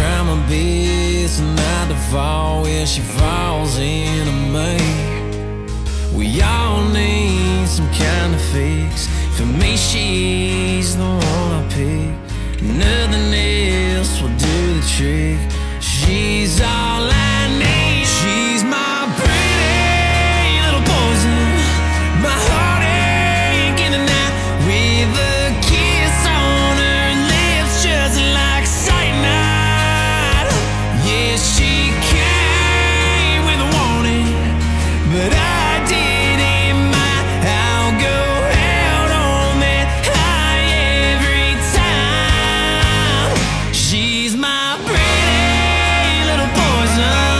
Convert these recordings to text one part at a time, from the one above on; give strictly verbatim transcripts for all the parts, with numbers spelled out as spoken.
try my best not to fall where she falls into me. We all need some kind of fix. For me, she's the one I pick. Nothing else will do the trick. She's all I need. She's my pretty little poison, my heartache in the night, with a kiss on her lips just like cyanide. Yeah, she came with a warning, but I didn't mind. I'll go out on that high every time. She's my pretty little poison,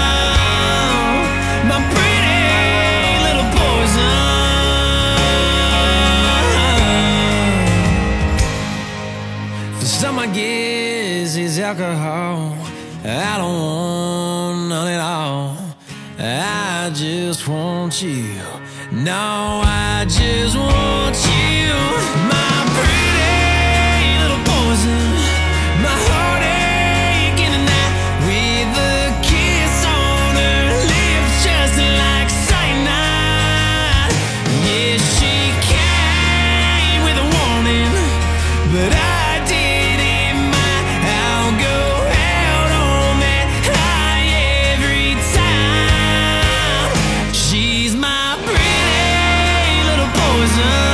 my pretty little poison. For some, I guess it's alcohol. I don't want none at all. I just want you. No, I just want you. My pretty little poison, my heartache in the night, with a kiss on her lips just like cyanide. Yeah, she came with a warning, but I didn't mind. I'll go out on that high every time. She's my pretty little poison,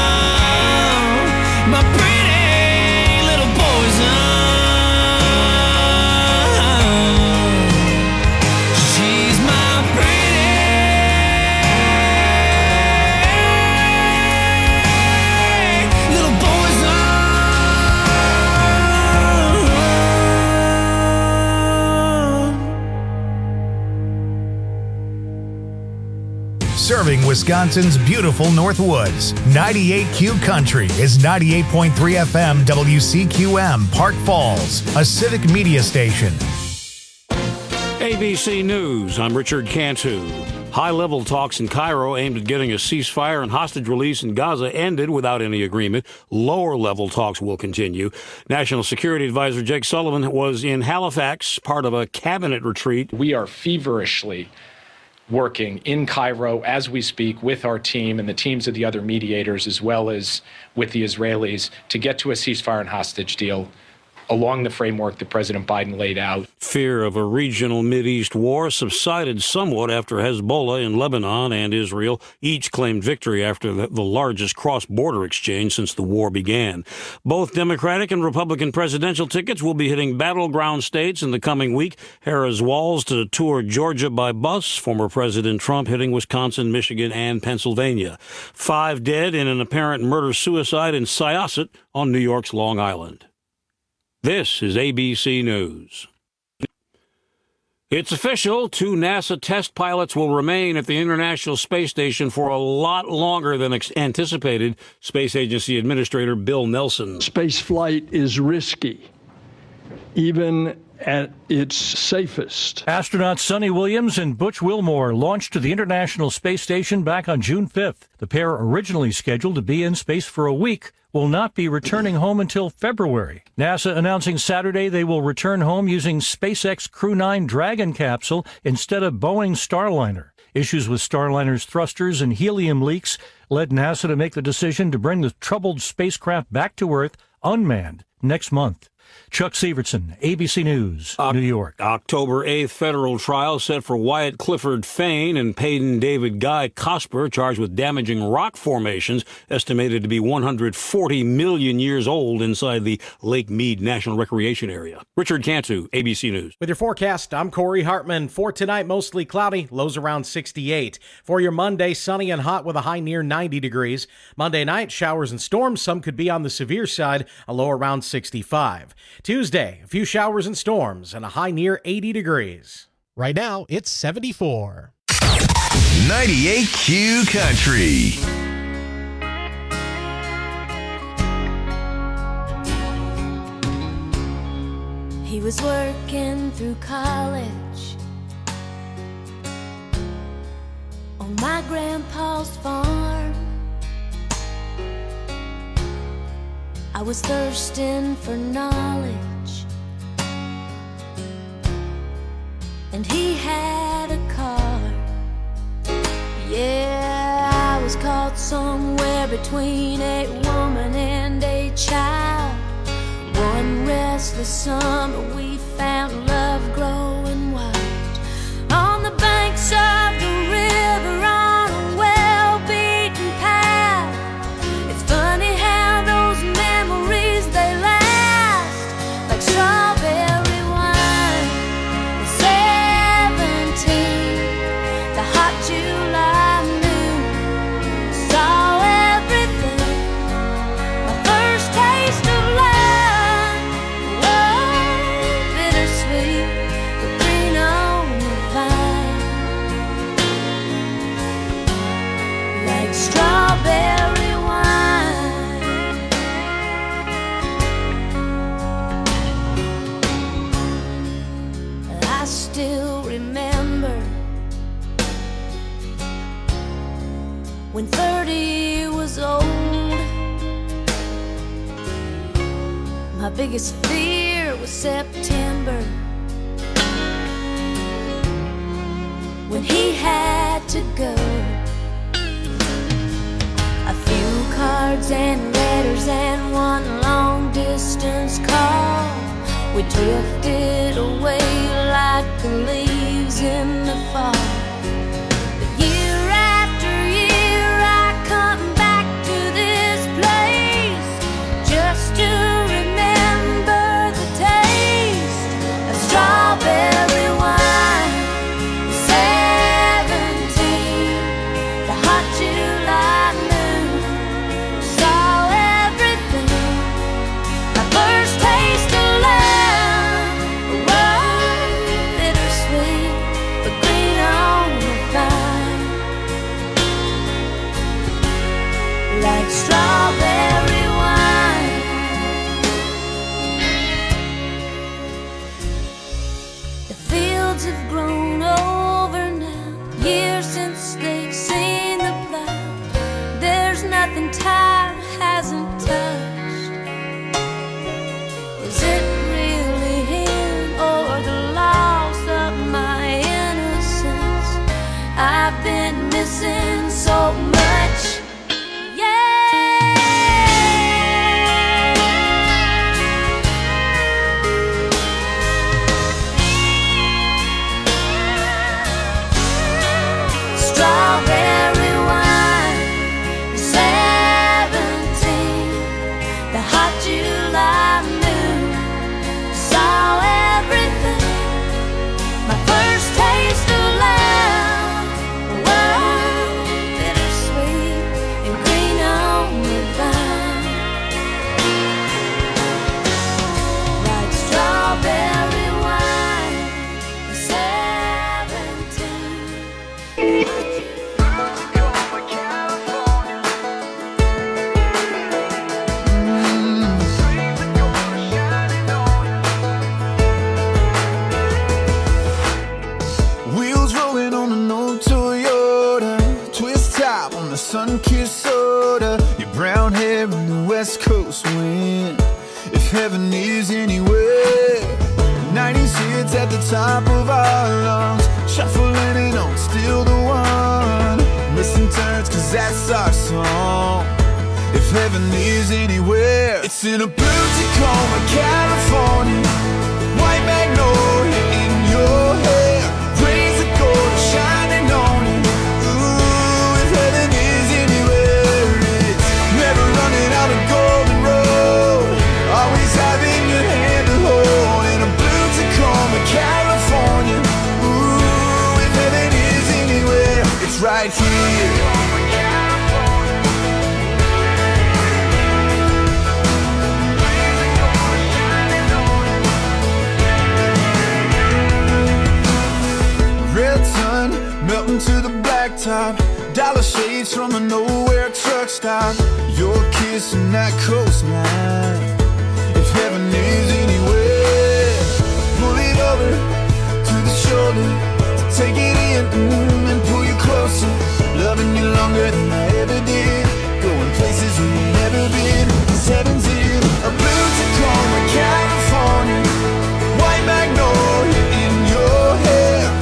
my pretty little poison. She's my pretty little poison. Serving Wisconsin's beautiful North Woods, ninety-eight Q Country is ninety-eight point three F M W C Q M, Park Falls, a civic media station. A B C News, I'm Richard Cantu. High-level talks in Cairo aimed at getting a ceasefire and hostage release in Gaza ended without any agreement. Lower-level talks will continue. National Security Advisor Jake Sullivan was in Halifax, part of a cabinet retreat. We are feverishly working in Cairo as we speak with our team and the teams of the other mediators, as well as with the Israelis, to get to a ceasefire and hostage deal along the framework that President Biden laid out. Fear of a regional Mideast war subsided somewhat after Hezbollah in Lebanon and Israel each claimed victory after the, the largest cross-border exchange since the war began. Both Democratic and Republican presidential tickets will be hitting battleground states in the coming week. Harris Walls to tour Georgia by bus, former President Trump hitting Wisconsin, Michigan, and Pennsylvania. Five dead in an apparent murder-suicide in Syosset on New York's Long Island. This is A B C News. It's official. Two NASA test pilots will remain at the International Space Station for a lot longer than ex- anticipated, Space Agency Administrator Bill Nelson. Space flight is risky, even at its safest. Astronauts Sonny Williams and Butch Wilmore launched to the International Space Station back on June fifth. The pair, originally scheduled to be in space for a week, will not be returning home until February. NASA announcing Saturday they will return home using SpaceX Crew nine Dragon capsule instead of Boeing Starliner. Issues with Starliner's thrusters and helium leaks led NASA to make the decision to bring the troubled spacecraft back to Earth unmanned next month. Chuck Severson, A B C News, o- New York. October eighth federal trial set for Wyatt Clifford Fain and Payden David Guy Cosper, charged with damaging rock formations estimated to be one hundred forty million years old inside the Lake Mead National Recreation Area. Richard Cantu, A B C News. With your forecast, I'm Corey Hartman. For tonight, mostly cloudy, lows around sixty-eight. For your Monday, sunny and hot with a high near ninety degrees. Monday night, showers and storms. Some could be on the severe side, a low around sixty-five. Tuesday, a few showers and storms and a high near eighty degrees. Right now, it's seventy-four. ninety-eight Q Country. He was working through college on my grandpa's farm. I was thirsting for knowledge and he had a car. Yeah, I was caught somewhere between a woman and a child. One restless summer we found love growing wild on the banks of the river on a well-beaten path. It's funny how those memories, they last like strawberry wine. Seventeen, the hot July moon saw everything. My first taste of love, oh, bittersweet, but green on the vine, like strawberry wine. I still remember when thirty was old. My biggest fear was September, when he had to go. A few cards and letters and one long distance call. We drifted away like the leaves in the fall. But year after year I come back to this place just to remember the taste of strawberry wine. Seventeen, the hot July moon saw everything. My first taste of love, oh, bittersweet, but green on the vine, like strawberry wine. The fields have grown over now, years since they've seen the plow. There's nothing time hasn't touched. Is it really him or the loss of my innocence? I've been missing so much. Strawberry wine, seventeen, the hot July moon saw everything. My first taste of love, oh, bittersweet and green on the vine, like strawberry wine, seventeen. Wheels rolling on an old Toyota, twist top on the sun-kissed soda, your brown hair in the west coast wind. If heaven is anywhere, nineties hits at the top of our lungs, shuffling and on, still the one. Missing turns, cause that's our song. If heaven is anywhere, it's in a blue Tacoma, California, white magnolia in your hair, rays of gold shining on you. Ooh, if heaven is anywhere, it's never running out of golden road, always having your hand to hold. In a blue Tacoma, California. Ooh, if heaven is anywhere, it's right here. Red sun melting to the blacktop, dollar shades from a nowhere truck stop, your kiss and that coastline. If heaven is anywhere, pull it over to the shoulder to take it in, mm, and pull you closer, loving you longer than I ever did, going places we ain't never been. Cause heaven's in a blue Tacoma, California, white magnolia in your hair,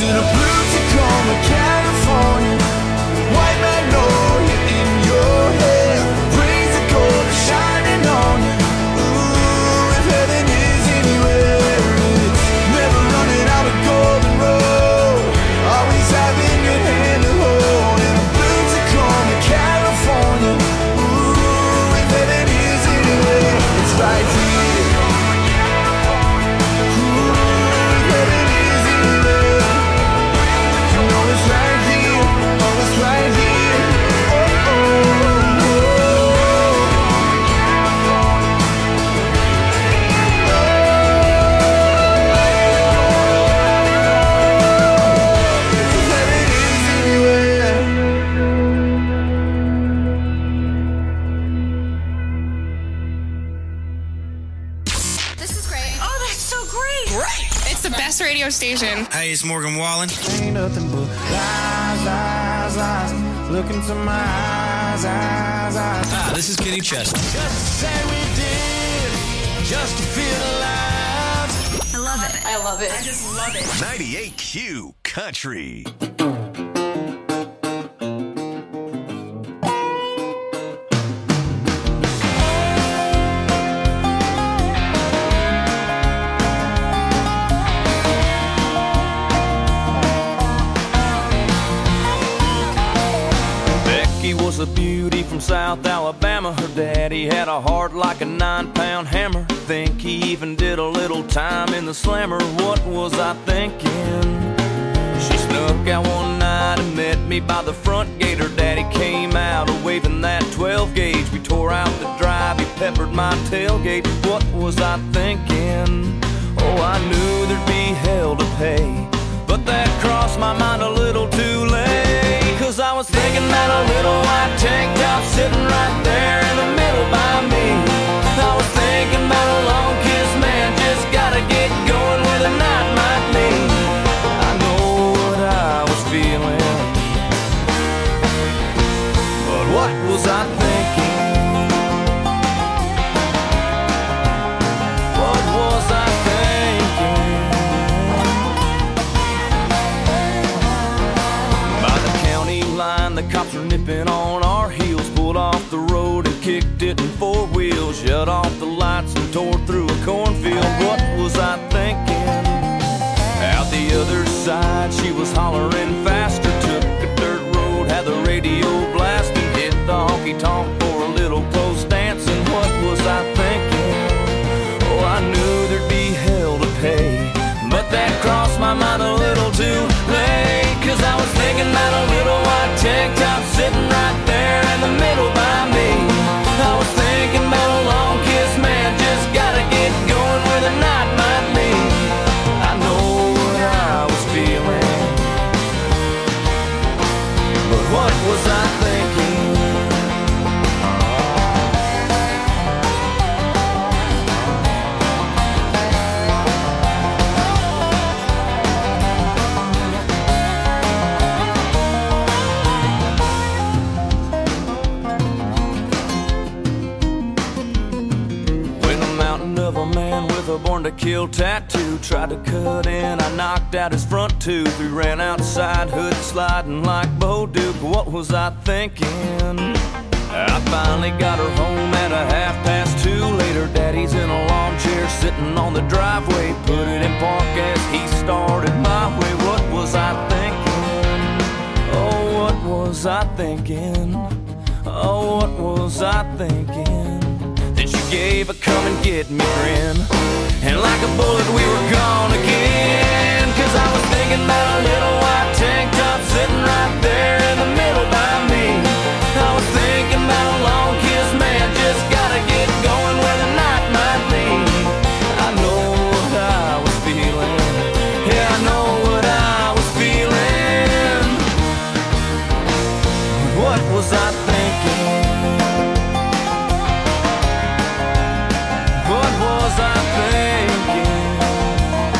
in a blue Tacoma, California. White magnolia in your hair, brings the gold shining on you. Ooh, if heaven is anywhere, it's never running out of golden road, always having your hand to hold. In a blue Tacoma, California. Ooh, if heaven is anywhere, it's right here. Radio station. Hey, it's Morgan Wallen. Ain't nothing but lies, lies, lies. Look into my eyes, eyes, eyes. Ah, this is Kenny Chesney. Just to say we did, just to feel alive. I love it. I love it. I just love it. ninety-eight Q Country. Was a beauty from South Alabama. Her daddy had a heart like a nine-pound hammer. Think he even did a little time in the slammer. What was I thinking? She snuck out one night and met me by the front gate. Her daddy came out waving that twelve gauge. We tore out the drive, he peppered my tailgate. What was I thinking? Oh, I knew there'd be hell to pay, but that crossed my mind a little too late. Cause I was thinking that a little white tank top sitting right there in the middle by me. I was thinking about a long kiss, man, just gotta get going where the night might lead. I know what I was feeling, but what was I thinking? What was I thinking? By the county line, the cops were nipping on our heels. Pulled off the road and kicked it in four wheels. Shut off the lights and tore through a cornfield. What was I thinking? Out the other side, she was hollering faster. Took a dirt road, had the radio blasting. Hit the honky-tonk for a little close dancing. What was I thinking? Oh, I knew there'd be hell to pay, but that crossed my mind a little too late. Cause I was thinking about a little white tank top sitting right there in the middle by me. I was thinking about a long kiss, man, just gotta get going where the night might lead. I know what I was feeling, but what was I thinking? A born to kill tattoo tried to cut in, I knocked out his front tooth. We ran outside, hood sliding like Bo Duke. What was I thinking? I finally got her home at a half past two. Later, daddy's in a lawn chair sitting on the driveway. Put it in park as he started my way. What was I thinking? Oh, what was I thinking? Oh, what was I thinking? Then she gave a come and get me grin, and like a bullet we were gone again. Cause I was thinking about a little white tank top sitting right there in the middle by me. I was thinking about a long kiss, man, just gotta get going where the night might lead. I know what I was feeling, yeah, I know what I was feeling. What was I thinking? What was I thinking?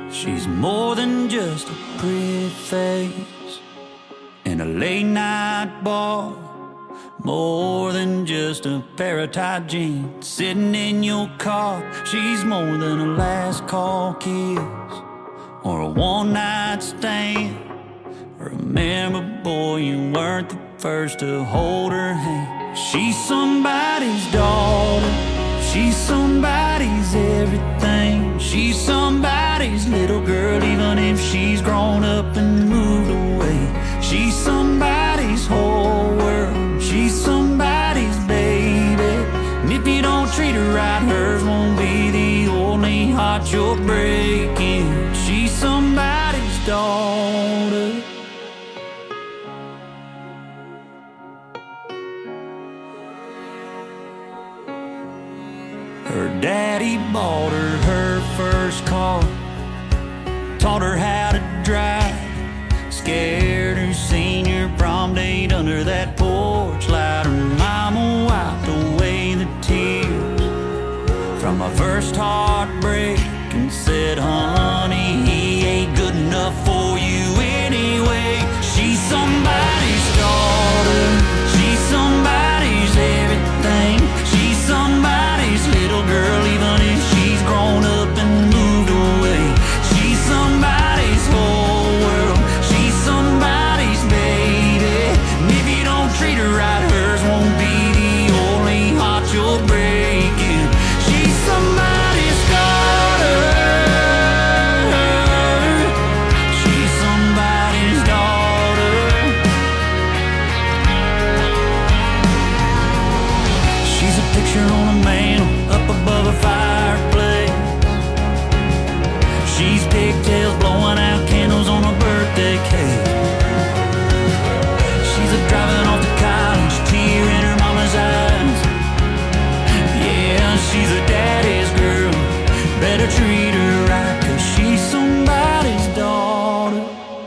She's more than just a pretty face in a late night bar, more than just a pair of tight jeans sitting in your car. She's more than a last call kiss or a one night stand. Remember, boy, you weren't the first to hold her hand. She's somebody's daughter, she's somebody's everything. She's somebody's little girl, even if she's grown up and moved away. She's somebody's whole world, she's somebody's baby. And if you don't treat her right, hers won't be the only heart you're breaking. She's somebody's daughter. Her daddy bought her her first car, taught her how to drive, scared her senior prom date under that porch light. Her mama wiped away the tears from her first heartbreak and said, honey, he ain't good enough for you anyway. She's somebody's daughter, she's somebody's everything. She's somebody's little girl, even if she's grown up and moved away. She's somebody's whole world, she's somebody's baby. And if you don't treat her right, hers won't be the only heart you're breaking. She's somebody's daughter, she's somebody's daughter. She's a picture on a mantle up above a fireplace. She's pigtails blowing out candles on a birthday cake. She's a driving off to college, tear in her mama's eyes. Yeah, she's a daddy's girl, better treat her right, 'cause she's somebody's daughter.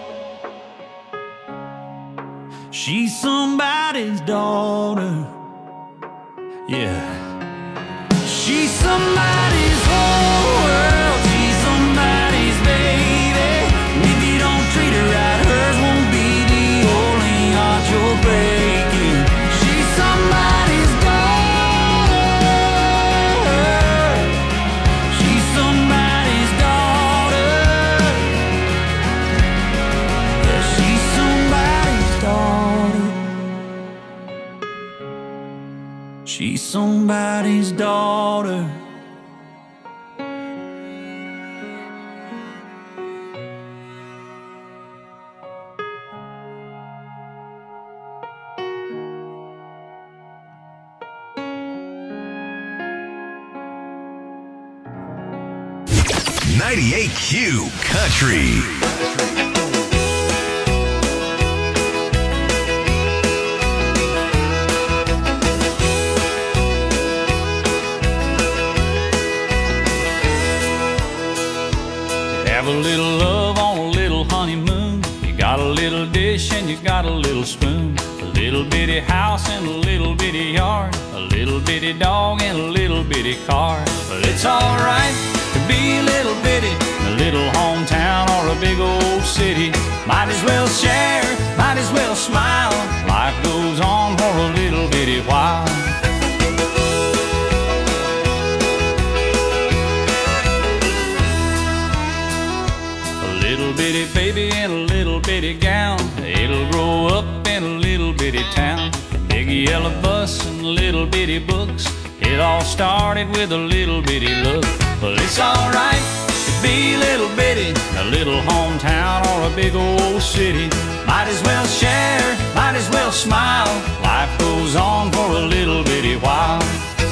She's somebody's daughter. Yeah. She's somebody's whole world, she's somebody's baby. And if you don't treat her right, hers won't be the only heart you're breaking. She's somebody's daughter, she's somebody's daughter. Yeah, she's somebody's daughter. She's somebody's daughter. ninety-eight Q Country. Have a little love on a little honeymoon. You got a little dish and you got a little spoon. A little bitty house and a little bitty yard. A little bitty dog and a little bitty car. But it's alright to be a little bitty in a little hometown or a big old city. Might as well share, might as well smile. Life goes on for a little bitty while. Little bitty baby in a little bitty gown, it'll grow up in a little bitty town. Big yellow bus and little bitty books, it all started with a little bitty look. Well, it's alright to be a little bitty in a little hometown or a big old city. Might as well share, might as well smile. Life goes on for a little bitty while.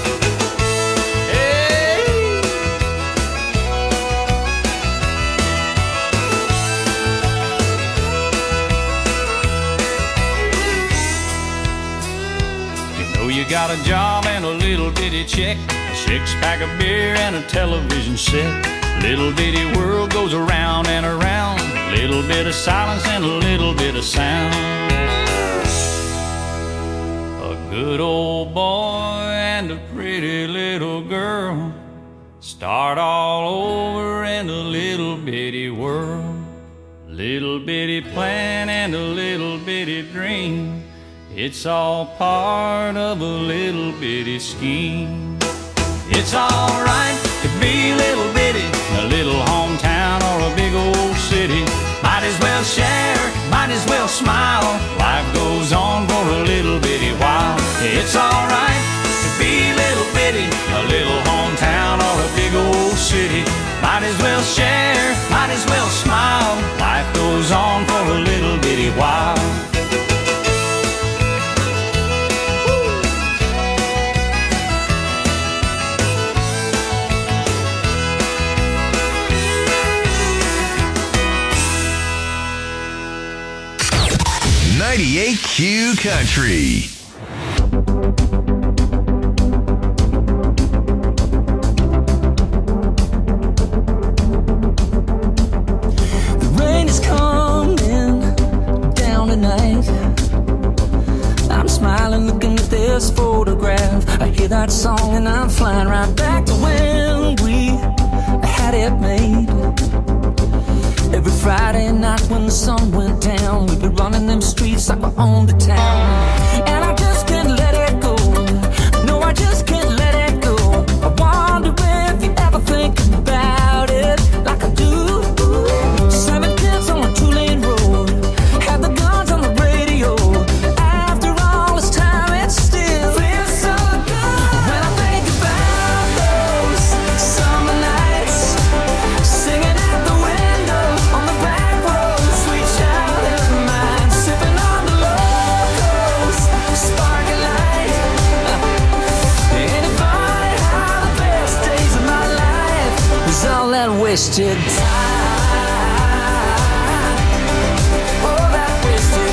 You got a job and a little bitty check, a six-pack of beer and a television set. Little bitty world goes around and around, little bit of silence and a little bit of sound. A good old boy and a pretty little girl Start all over in a little bitty world. Little bitty plan and a little bitty dream. It's all part of a little bitty scheme. It's alright to be little bitty, a little hometown or a big old city. Might as well share, might as well smile. Life goes on for a little bitty while. It's alright to be little bitty, a little hometown or a big old city. Might as well share, might as well smile. Life goes on for a little bitty while. ninety-eight Q Country. The rain is coming down tonight. I'm smiling looking at this photograph. I hear that song and I'm flying right back to when we had it made. Every Friday night when the sun went down, we'd be running them streets like we owned the town. And I just can't let it go. No, I just can't let it go. I wonder if you ever think about it like I do. Seven kids on a two-lane road, had the guns on the radio. After all this time, it still feels so good when I think about those summer nights, singing at the window on the back road, sweet child of mine, sipping on the locals, sparkling light. Anybody how the best days of my life was all that wasted time. All that wasted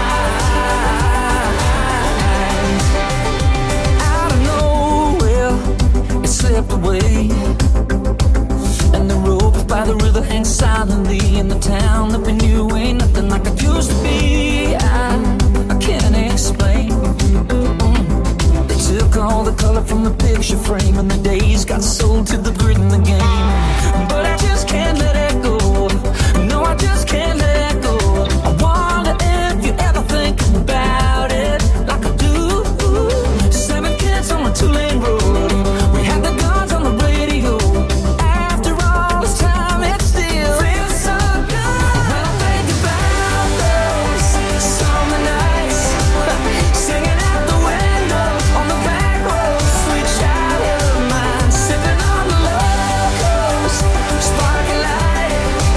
time. Out of nowhere, it slipped away. And the rope by the river hangs silently in the town that we knew ain't nothing like it used to be. I, I can't explain. Mm-mm. They took all the color from the picture frame and the days got sold to the grid in the game. But I just can't let it go. No, I just can't let it go. I wonder if you ever think about it like I do. Seven kids on a two-lane road, we had the guns on the radio. After all this time, it still feels so good when I think about those summer nights, singing out the window on the back road, sweet child of mine, sipping on the locals, sparkling light.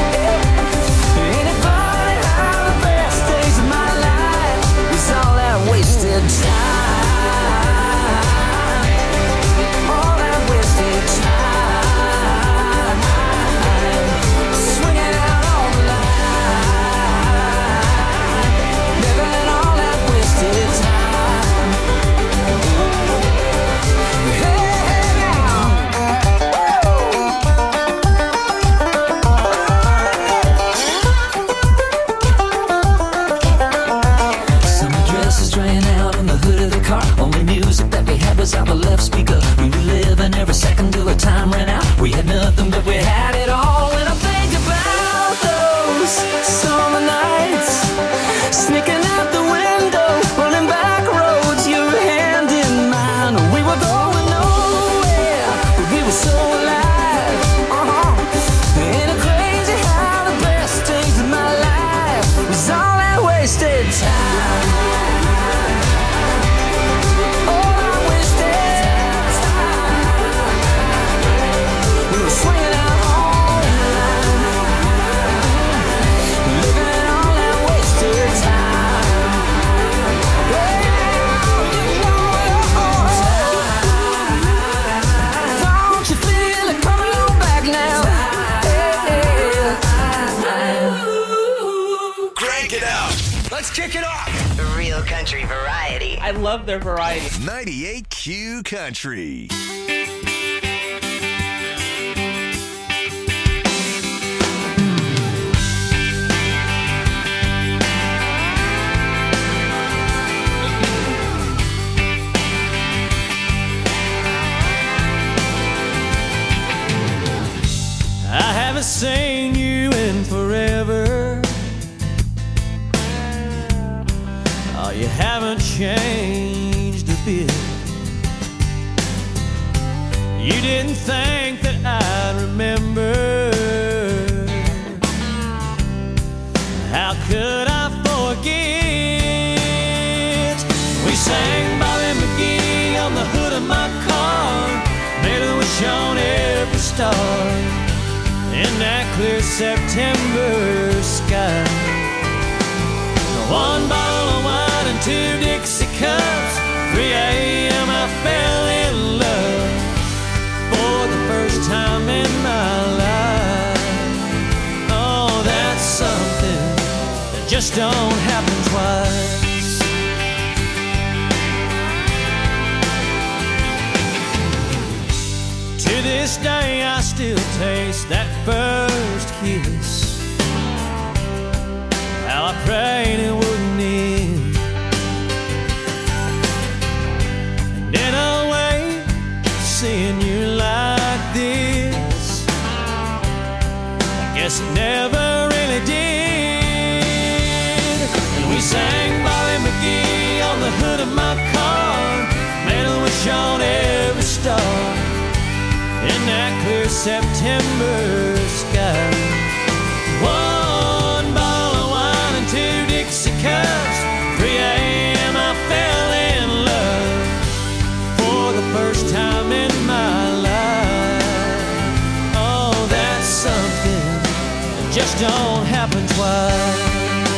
Anybody how the best days of my life was all that wasted time. All that wasted time. Swinging out on the line, living all that wasted time. Hey now, summer dresses drying out in the hood of the car. Only music that we had was out the left speaker. We were living every second till the time ran out. We had nothing but we had it all. When I think about those summer nights, sneaking out the window, running back roads, your hand in mine. We were going nowhere, but we were so alive. Uh-huh. Ain't it crazy how the best days of my life was all that wasted time. All that wasted time. We were swinging out all night, living all that wasted time. Don't you feel it coming on back now? Crank it up. Let's kick it off. Real country variety. I love their variety. ninety-eight Q Country. September sky. One bottle of wine and two Dixie cups. three a.m. I fell in love for the first time in my life. Oh, that's something that just don't happen twice. To this day I still taste that first kiss. How I prayed it wouldn't end. And in a way, seeing you like this, I guess it never really did. And we sang Bobby McGee on the hood of my car, made a wish on every star in that clear September sky. One bottle of wine and two Dixie cups. three a.m. I fell in love for the first time in my life. Oh, that's something that just don't happen twice.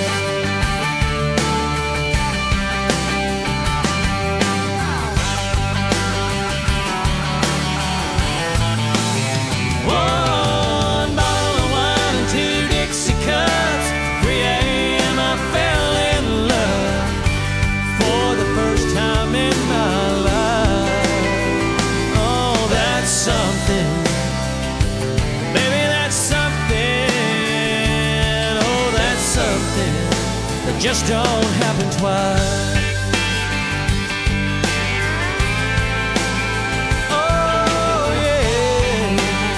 Just don't happen twice. Oh yeah.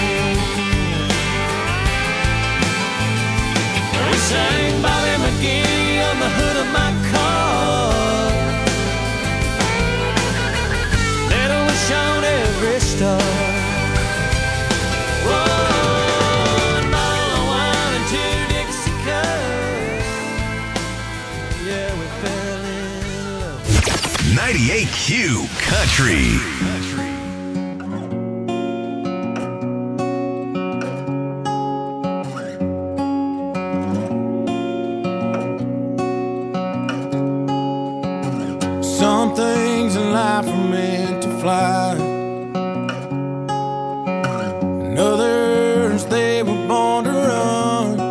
We sang Bobby McGee on the hood of my car, made a wish on every star. ninety-eight Q Country. Some things in life are meant to fly, and others they were born to run.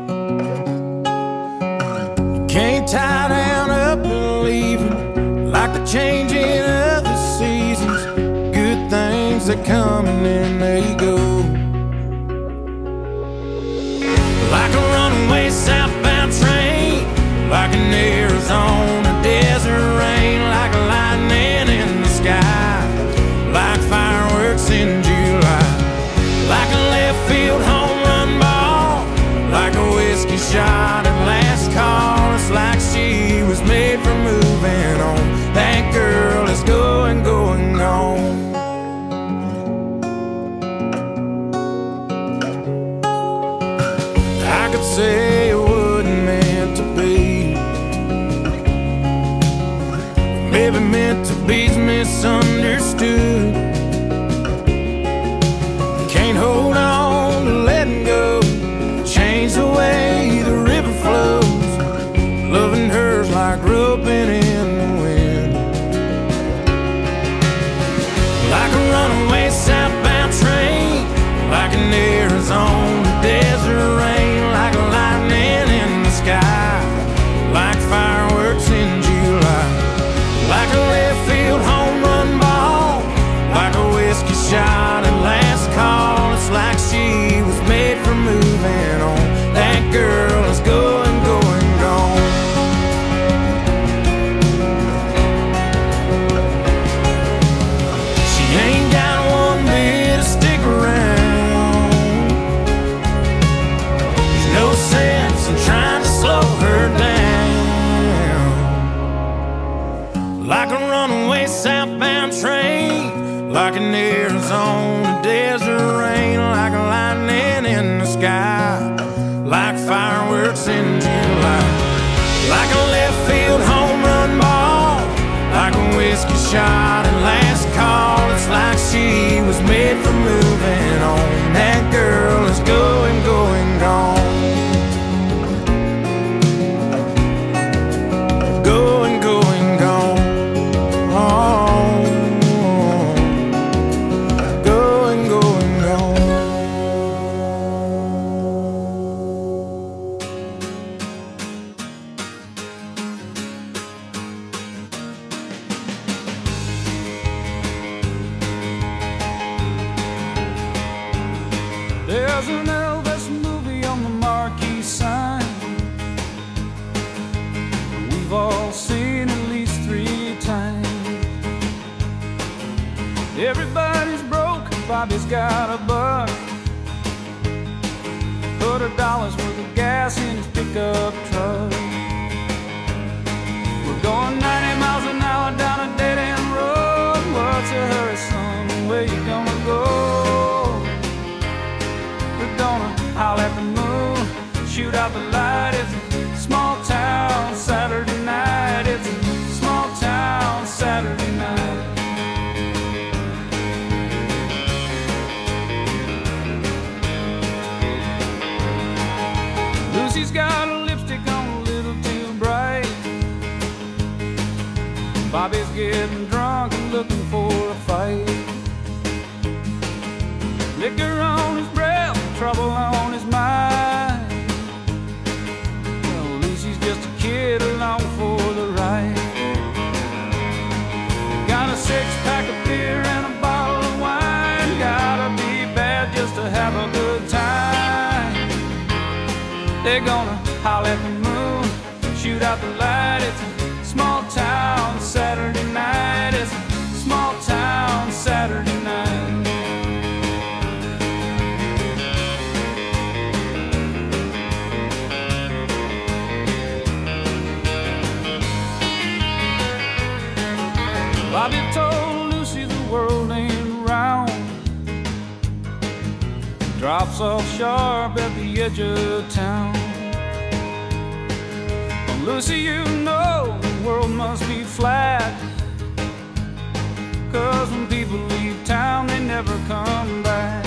You can't tie down up and leave them like the changing of the seasons. Good things that come and then they go. Like a runaway southbound train, like an Arizona desert rain, like a lightning in the sky, like fireworks in July, like a left field home run ball, like a whiskey shot at last call. It's like she was made for moving on. That girl is going, going on. I could say it wasn't meant to be, maybe meant to be's misunderstood. Can't hold on to letting go, change the way the river flows. Loving her's like roping in the wind, like a runaway southbound train, like an Arizona desert rain, like a lightning in the sky, like fireworks in July, like a left field home run ball, like a whiskey shot at last call. It's like she was made for moving on. That girl is going, going, gone. Ain't got one bit to stick around. There's no sense in trying to slow her down. Like a runaway southbound train, like an Arizona desert rain, like a lightning in the sky, like fireworks in July, like a left field home run ball, like a whiskey shot at last call. It's like she was made for moving on. That girl is going, going, gone. There's an Elvis movie on the marquee sign. We've all seen at least three times. Everybody's broke, Bobby's got a buck. Put a dollar's worth of gas in his pickup truck. We're going ninety miles an hour down a dead-end road. What's a hurry, son? Where you gonna go? We're gonna howl at the moon, shoot out the light. It's a small town Saturday night. It's a small town Saturday night. Lucy's got a lipstick on a little too bright. Bobby's getting drunk and looking for a fight. Liquor on his breath, trouble on his mind. Well, Lucy's just a kid along for the ride. Got a six-pack of beer and a bottle of wine. Gotta be bad just to have a good time. They're gonna howl at the moon, shoot out the light. It's a small town Saturday night. It's a small town Saturday night. Bobby told Lucy the world ain't round. Drops off sharp at the edge of town. Well, Lucy, you know the world must be flat. Cause when people leave town, they never come back.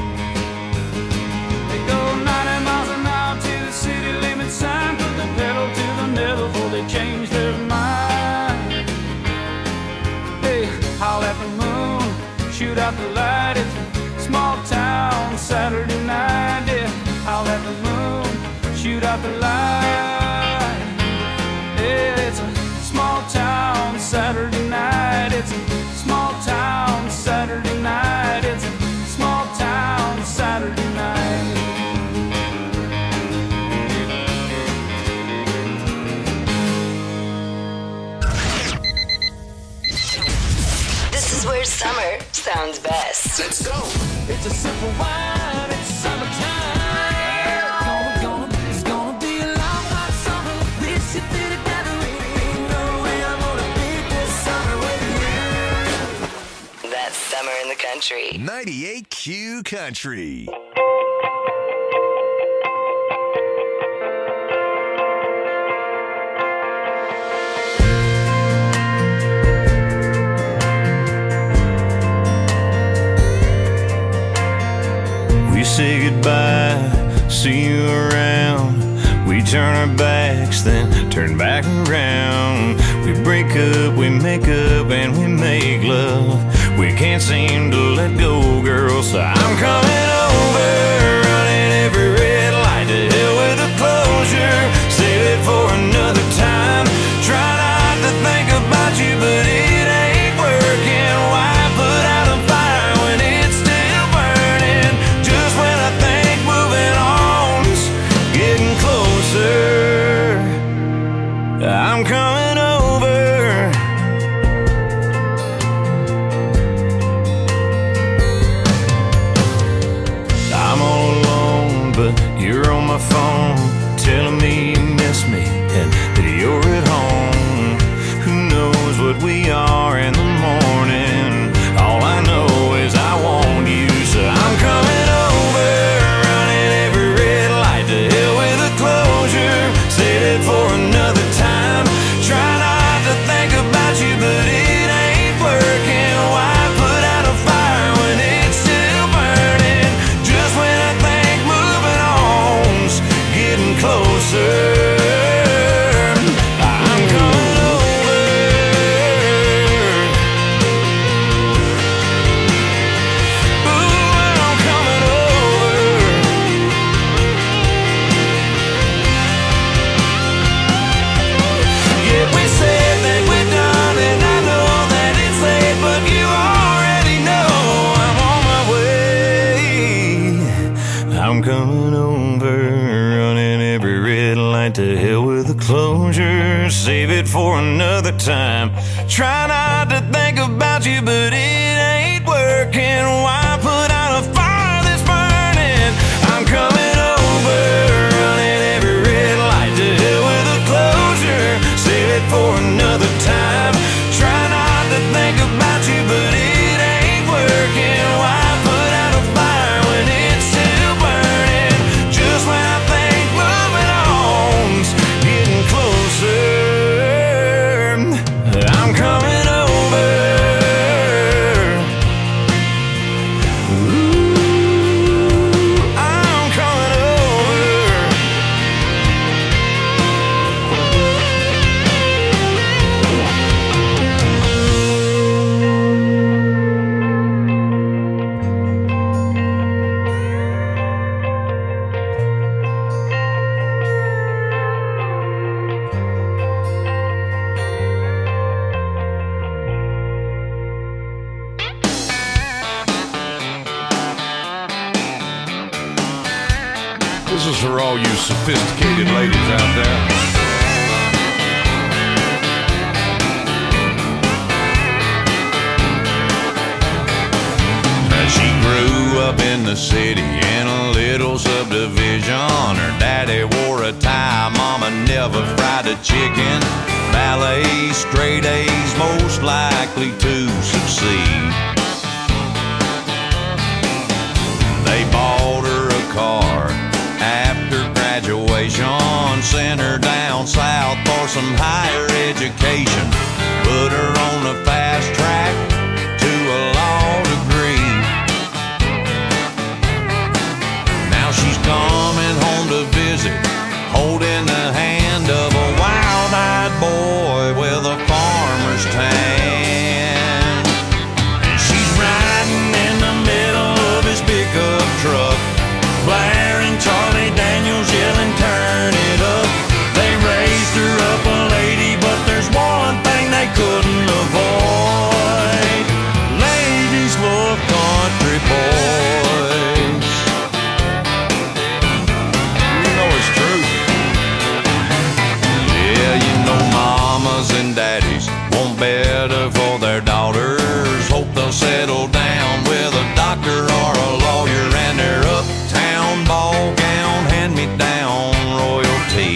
They go ninety miles an hour to the city limit sign. Put the pedal to the metal before they change their mind. Hey, howl at the moon, shoot out the light. It's a small town Saturday night. Yeah, howl at the moon, shoot out the light. Yeah, it's a small town Saturday night. It's a small town Saturday night. It's a small town Saturday night. This is where summer sounds best. Let's go. It's a simple wine. It's summertime. Gonna, gonna, it's gonna be a long hot summer. This you did it together. Ain't no way I'm gonna beat this summer with you. That's summer in the country. ninety-eight Q Country. We say goodbye, see you around. We turn our backs, then turn back around. We break up, we make up, and we make love. We can't seem to let go, girl, so I'm coming over, running every red light. To hell with the closure, save it for another time. Try not to think about you, but it ain't working. Why put out a fire when it's still burning? Just when I think moving on's getting closer, I'm coming over. To hell with the closure, save it for another time. Try not to think about you, but it ain't working. Why put out a fire that's burning? I'm coming over, running every red light. To hell with the closure, save it for another time. Try not to think about you, but it ain't working. Why put out a fire when it's still burning? Just when I think moving on's getting closer, I'm coming over. Ooh, I'm coming over. This is for all you sophisticated ladies out there. She grew up in the city in a little subdivision. Her daddy wore a tie, mama never fried a chicken. Ballet, straight A's, most likely to succeed. They bought her a car after graduation, sent her down south for some higher education, put her on the fast track to a law degree. Now she's coming home to visit, holding the hand of a wild-eyed boy with a farmer's tan. And she's riding in the middle of his pickup truck, blaring Charlie Daniels, yelling, turn it up. They raised her up a lady, but there's one thing they couldn't avoid. Ladies love country boys. You know it's true. Yeah, you know mamas and daddies want better for their daughters. Hope they'll settle down with a doctor or a lawyer, and their uptown ball gown, hand-me-down royalty.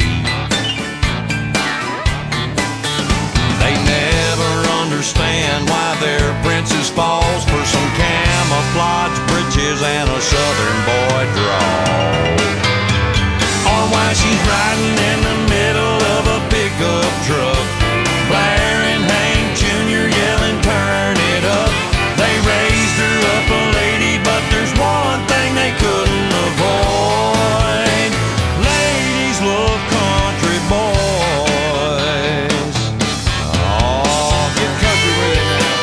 They never understand why their princess falls for some camouflage breeches and a southern boy drawl, or why she's riding in the middle of a pickup truck, blaring Hank Junior, yelling, turn it up. They raised her up a lady, but there's one thing they couldn't avoid. Ladies love country boys. Oh, get country with it now.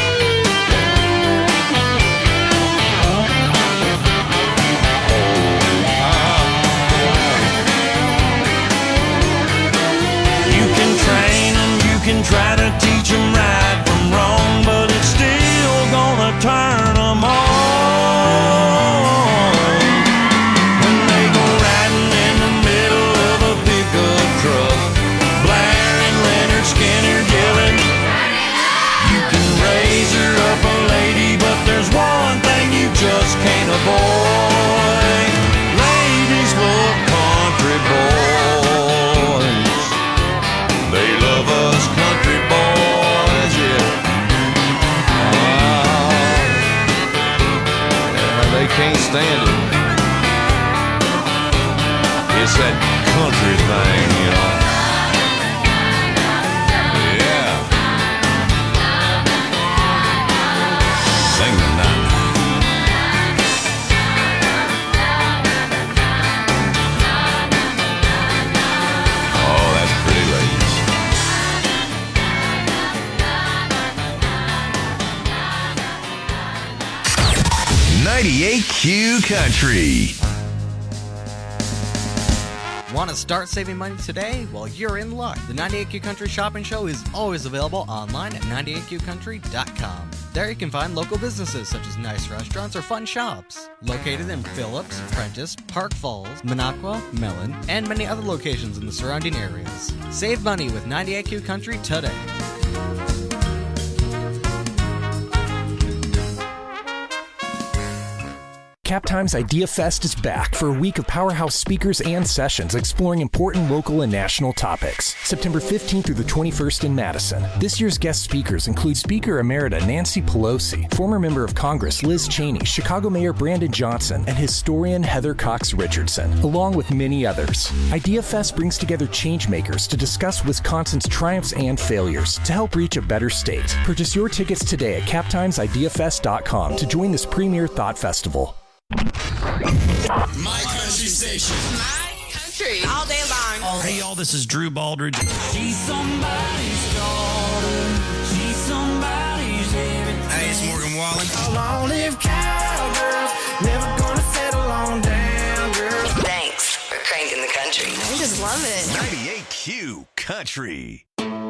You can train them, you can try to teach them right from wrong, but it's still gonna turn them on. When they go riding in the middle of a pickup truck, blaring Leonard Skinner, yelling, you can raise her up a lady, but there's one thing you just can't avoid. Ladies love country boys. They love us country boys, yeah. Uh, they can't stand it. It's that country thing, you know. Yeah. Sing the night. Oh, that's pretty, ladies. ninety-eight Q Country. Want to start saving money today? Well, you're in luck. The ninety-eight Q Country Shopping Show is always available online at ninety-eight Q country dot com. There you can find local businesses such as nice restaurants or fun shops. Located in Phillips, Prentice, Park Falls, Minocqua, Mellon, and many other locations in the surrounding areas. Save money with ninety-eight Q Country today. Captime's Idea Fest is back for a week of powerhouse speakers and sessions exploring important local and national topics. September fifteenth through the twenty-first in Madison. This year's guest speakers include Speaker Emerita Nancy Pelosi, former member of Congress Liz Cheney, Chicago Mayor Brandon Johnson, and historian Heather Cox Richardson, along with many others. Idea Fest brings together changemakers to discuss Wisconsin's triumphs and failures to help reach a better state. Purchase your tickets today at cap times idea fest dot com to join this premier thought festival. My country station. My country. All day long. Hey, y'all, this is Drew Baldridge. She's somebody's daughter. She's somebody's everything. Hey, it's Morgan Wallen. A long-lived cowgirl. Never gonna settle on down, girl. Thanks for cranking the country. I just love it. ninety-eight Q Country.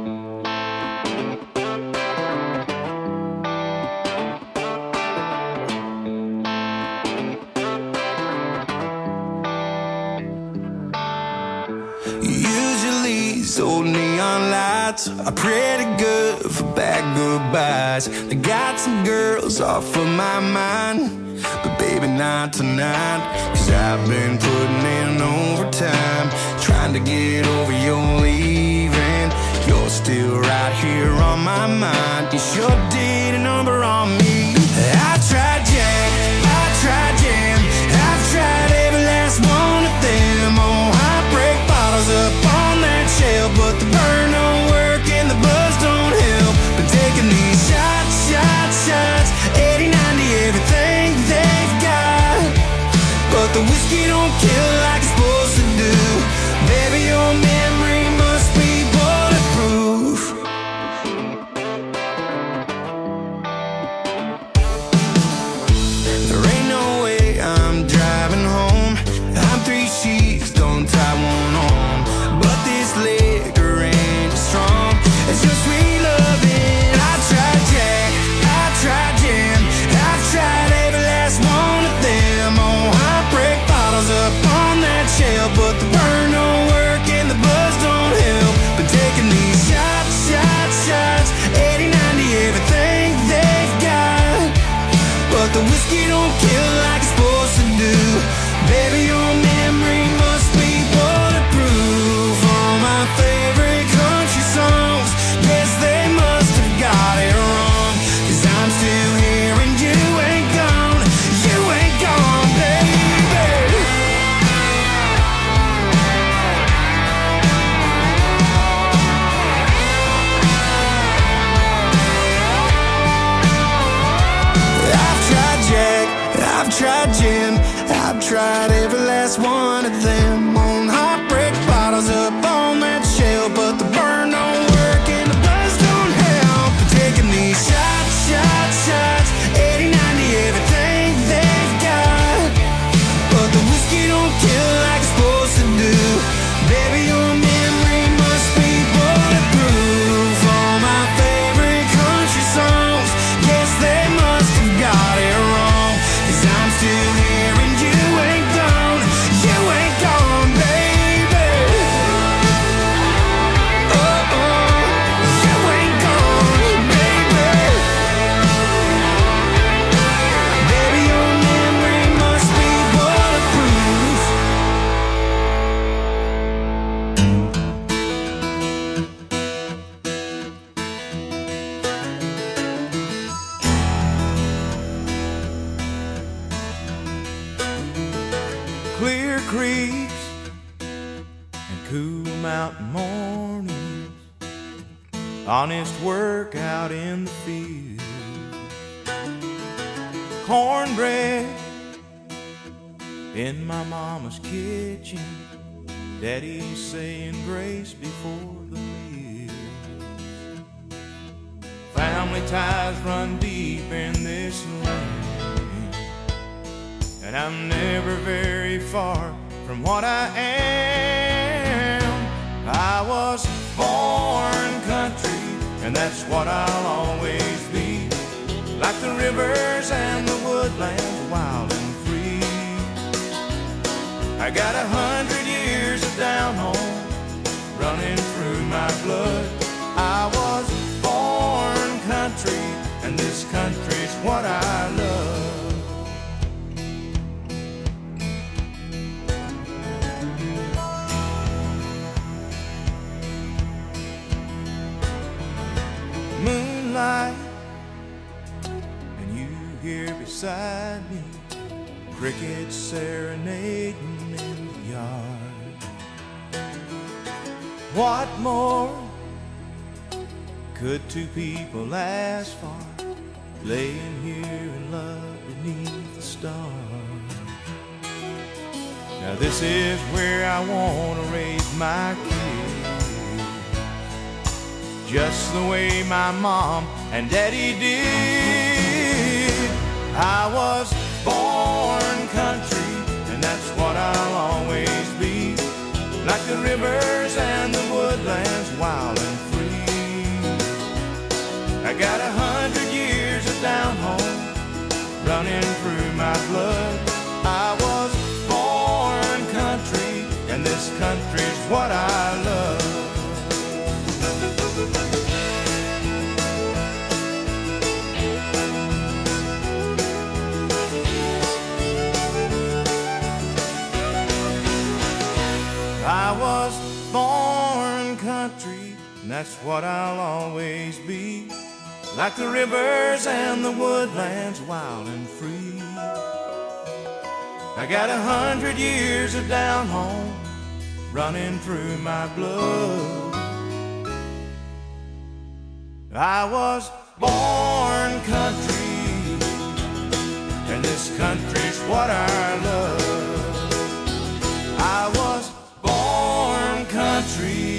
These old neon lights are pretty good for bad goodbyes. They got some girls off of my mind, but baby not tonight. Cause I've been putting in overtime, trying to get over your leaving. You're still right here on my mind. You sure did a number on me. I tried Jack, I tried Jam, I've tried every last one of them. Oh, I break bottles up on that shelf, but the burn don't work and the buzz don't help. Been taking these shots, shots, shots, eighty, ninety, everything they've got, but the whiskey don't kill like it's supposed to do. Baby, your memory must be bulletproof. There ain't no way I'm driving home. I'm three sheets, don't tie one on, but this liquor ain't as strong as your sweet loving. I tried Jack, I tried Jam, I've tried every last one of them. Oh, I break bottles up on that shelf, but the burn don't work and the buzz don't help. Been taking these shots, shots, shots, eighty, ninety, everything they've got, but the whiskey don't kill like it's supposed to do. Baby, your memory must be bulletproof. All my favorite country songs, yes, they must have got it wrong. Cause I'm still here and you ain't gone, you ain't gone, baby. I've tried Jack, I've tried Jim, I've tried every last one of them. On heartbreak bottles up on that shelf, but the burn don't work and the buzz don't help. Taking these shots, shots, shots, eighty, ninety, everything they've got, but the whiskey don't kill like it's supposed to do. Baby, your memory must be bulletproof. All my favorite country songs, yes, they must have got it wrong. Cause I'm still here and you ain't gone, you ain't gone, baby. Oh, oh, you ain't gone, baby. Baby, your memory must be bulletproof. Clear creeks and cool mountain mornings, honest work out in the field, cornbread in my mama's kitchen, daddy saying grace before the meal. Family ties run deep in this land, and I'm never very far from what I am. I was born country, and that's what I'll always be. like the rivers and the woodlands, wild and free. I got a hundred years of down home running through my blood. I was born country, and this country's what I love. Moonlight, and you here beside me, crickets serenading in the yard. What more could two people ask for, laying here in love beneath the stars? Now this is where I want to raise my kids, just the way my mom and daddy did. I was born country, and that's what I'll always be, like the rivers and the woodlands, wild and free. I got a hundred years of down home running through my blood. I was born country, and this country's what I love. I was born country, and that's what I'll always be, like the rivers and the woodlands, wild and free. I got a hundred years of down home running through my blood. I was born country, and this country's what I love. I was born country.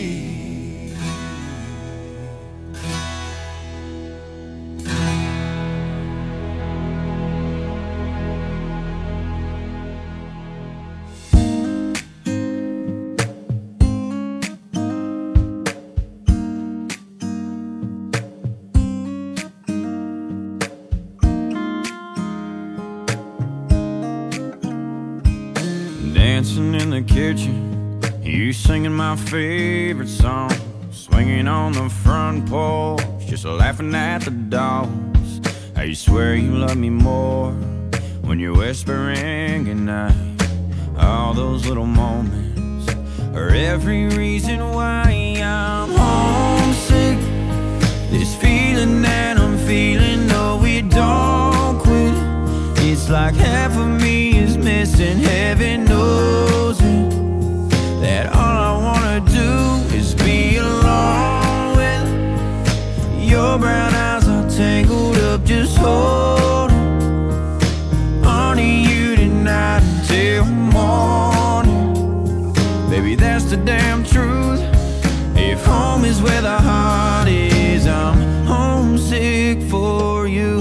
Dancing in the kitchen, you singing my favorite song, swinging on the front porch, just laughing at the dogs. I swear you love me more when you're whispering goodnight. All those little moments are every reason why I'm homesick. This feeling that I'm feeling, no, we don't quit. It's like half of me is missing, heaven knows it, that all I wanna do is be alone with your brown eyes all tangled up, just holding on to you tonight until morning. Baby, that's the damn truth. If home is where the heart is, I'm homesick for you.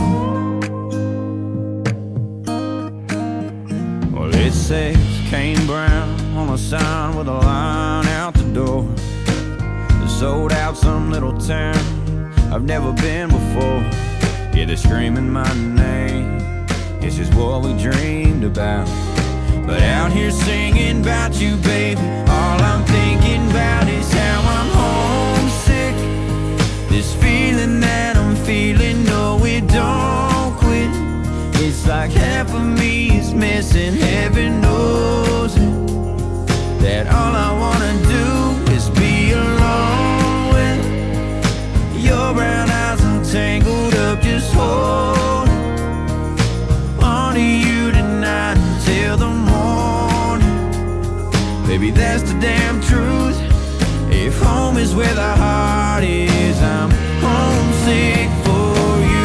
It says Kane Brown on a sign with a line out the door. They sold out some little town I've never been before. Yeah, they're screaming my name, it's just what we dreamed about. But out here singing about you, baby, all I'm thinking about is how I'm homesick. This feeling that I'm feeling, no, it don't quit. It's like half of me is missing, heaven knows it, that all I wanna do is be alone with your brown eyes all tangled up, just hold on to you tonight until the morning. Baby, that's the damn truth. If home is where the heart is, I'm homesick for you.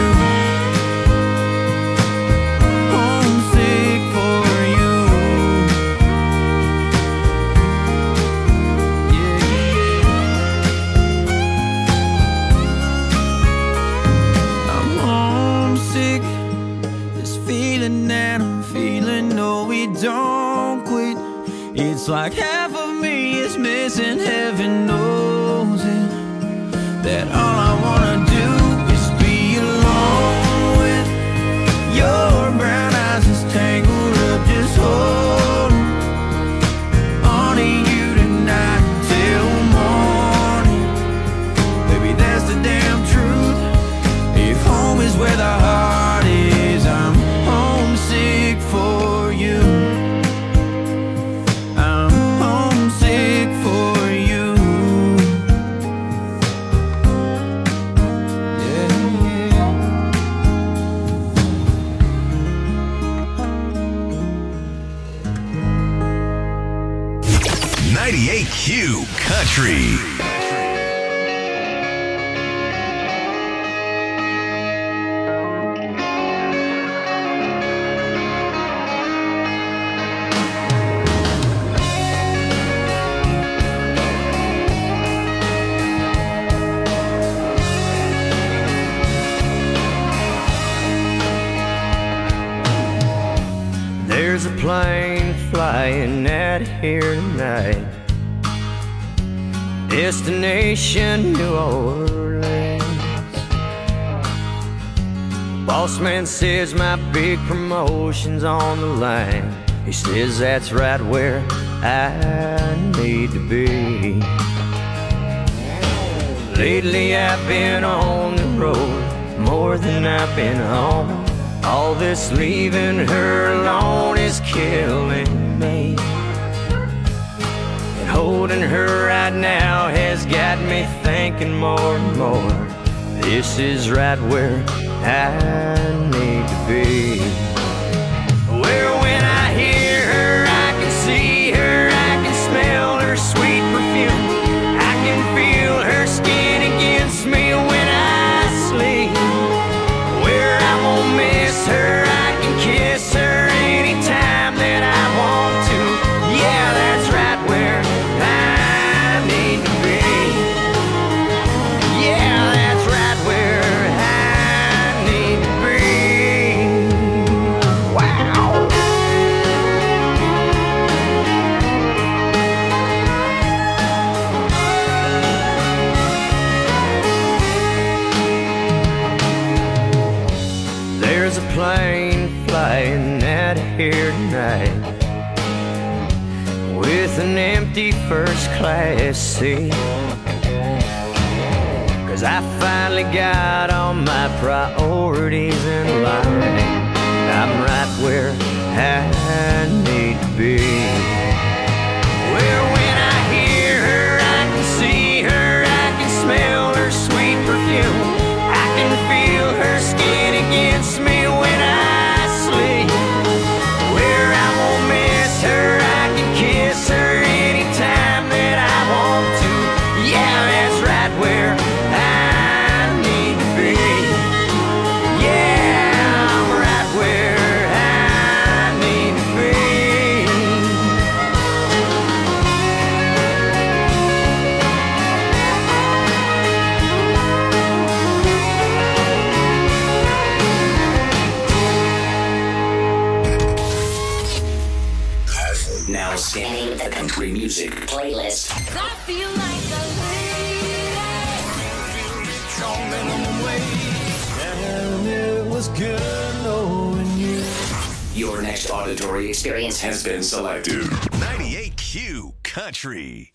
Don't quit. It's like half of me is missing, heaven knows it, that all I wanna do is be alone ninety-eight Q Country. There's a plane flying out here tonight, destination New Orleans. Boss man says my big promotion's on the line. He says that's right where I need to be. Lately I've been on the road more than I've been home. All this leaving her alone is killing me, and holding her right now has got me thinking more and more. This is right where I need to be. Where when I hear her, I can see her, I can smell her sweet perfume, I can feel her skin against me when I sleep. Where I won't miss her, I can kiss her anytime that I want to. Yeah, that's right where I need to be. Yeah, that's right where I need to be. Wow. There's a plane flying out of here tonight with an empty first class seat, 'cause I finally got all my priorities in line. I'm right where I need to be. Where when I hear her, I can see her, I can smell her sweet perfume, I can feel her skin against me when I sleep. Where I won't miss her, I can kiss her anytime that I want to. Yeah, that's right where I need to be. Yeah, I'm right where I need to be. Now scanning the country music playlist. I feel like a And it was good knowing you. Your next auditory experience has been selected. ninety-eight Q Country.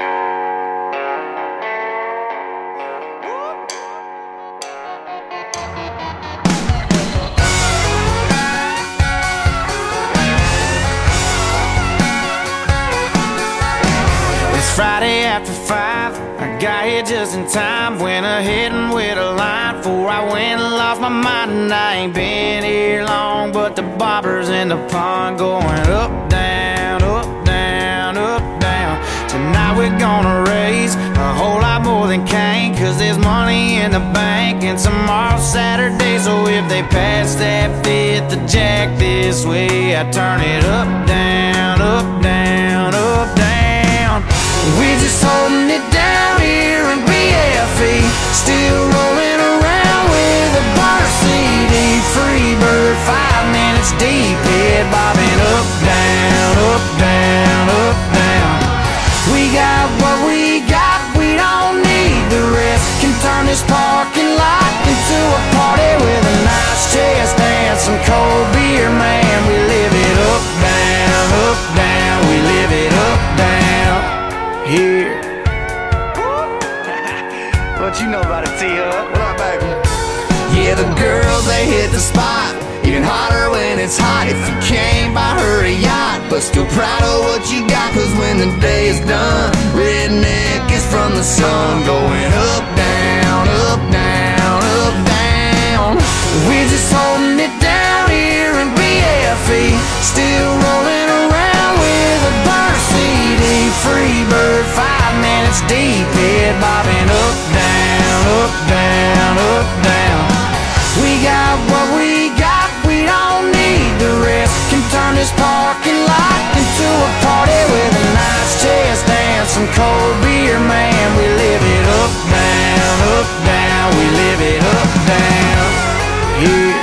It's Friday after five. I got here just in time. Went ahead and with a line before I went and lost my mind. And I ain't been here long, but the bobbers in the pond going up, down, up, down, up, down. Tonight we're gonna raise a whole lot more than Cain, 'cause there's money in the bank and tomorrow's Saturday. So if they pass that fifth the jack this way, I turn it up, down, up, down, up, down. We're just holding it down here in B F E, still rolling around with a bar C D. Free bird, five minutes deep, head bobbing up, down, up, down, up, down. We got what we got, we don't need the rest. Can turn this parking lot into a party with a nice chest and some cold beer, man. We live it up, down, up, down. We live it up, down here. What you know about it, T-Hub? What up, baby? Yeah, the girls, they hit the spot. Even hotter when it's hot. If you can't buy her a yacht, but still proud of what you got, 'cause when the day is done, redneck is from the sun. Going up, down, up, down, up, down. We're just holding it down here in B F E, still rolling around with a bar C D. Free bird, minutes deep, head bobbing up, down, up, down, up, down. We got what we got, we don't need the rest. Can turn this parking lot into a party with a nice chest dance, some cold beer, man. We live it up, down, up, down. We live it up, down, yeah.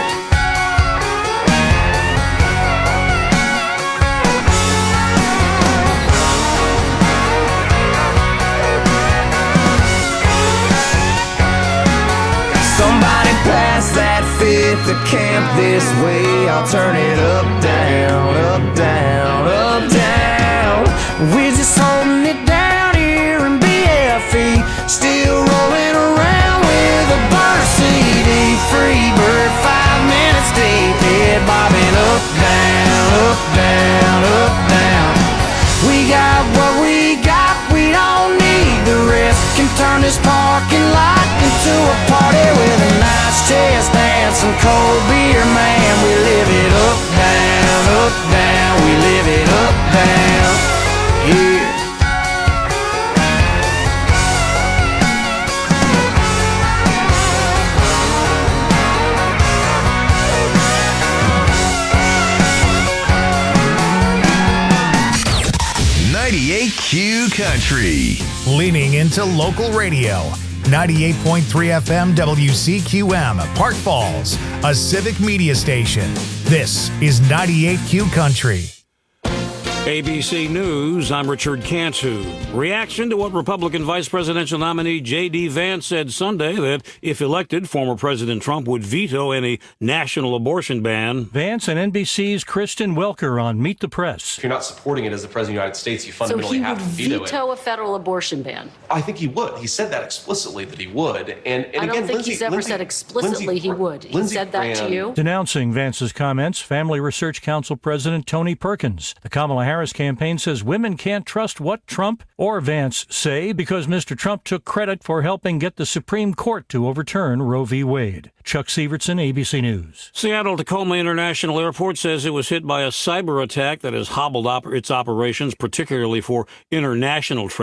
Somebody pass that fifth to camp this way. I'll turn it up, down, up, down, up, down. We're just holding it down here in B F E. Still rolling around with a burner C D. Free bird, five minutes deep. Head bobbing up, down, up, down, up, down. We got what we got, we don't need the rest. Can turn this parking lot into a party with a nice chest dance, some cold beer, man. We live it up, down, up, down. We live it up, down, yeah. ninety-eight Q Country. Leaning into local radio. ninety-eight point three F M W C Q M, Park Falls, a civic media station. This is ninety-eight Q Country. A B C News, I'm Richard Cantu. Reaction to what Republican Vice Presidential nominee J D. Vance said Sunday that, if elected, former President Trump would veto any national abortion ban. Vance and N B C's Kristen Welker on Meet the Press. If you're not supporting it as the President of the United States, you fundamentally so have to veto it. So he would veto a federal abortion ban? I think he would. He said that explicitly, that he would. And, and I don't again, think Lindsey, he's ever Lindsey, said explicitly Lindsey, he would. He Lindsey said that Graham, to you? Denouncing Vance's comments, Family Research Council President Tony Perkins. The Kamala Harris campaign says women can't trust what Trump or Vance say because Mister Trump took credit for helping get the Supreme Court to overturn Roe v. Wade. Chuck Sievertson, A B C News. Seattle Tacoma International Airport says it was hit by a cyber attack that has hobbled op- its operations, particularly for international travel.